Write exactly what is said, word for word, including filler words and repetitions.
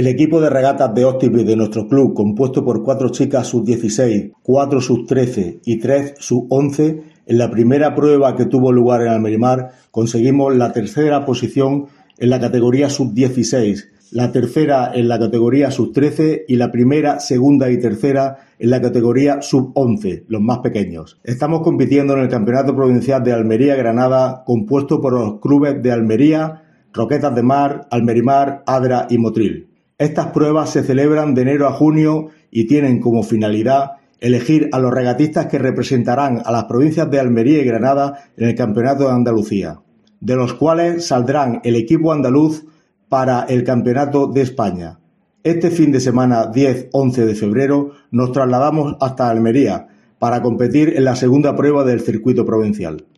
El equipo de regatas de Óstiprey de nuestro club, compuesto por cuatro chicas sub dieciséis, cuatro sub trece y tres sub once, en la primera prueba que tuvo lugar en Almerimar conseguimos la tercera posición en la categoría sub dieciséis, la tercera en la categoría sub trece y la primera, segunda y tercera en la categoría sub once, los más pequeños. Estamos compitiendo en el Campeonato Provincial de Almería-Granada, compuesto por los clubes de Almería, Roquetas de Mar, Almerimar, Adra y Motril. Estas pruebas se celebran de enero a junio y tienen como finalidad elegir a los regatistas que representarán a las provincias de Almería y Granada en el Campeonato de Andalucía, de los cuales saldrán el equipo andaluz para el Campeonato de España. Este fin de semana diez once de febrero nos trasladamos hasta Almería para competir en la segunda prueba del circuito provincial.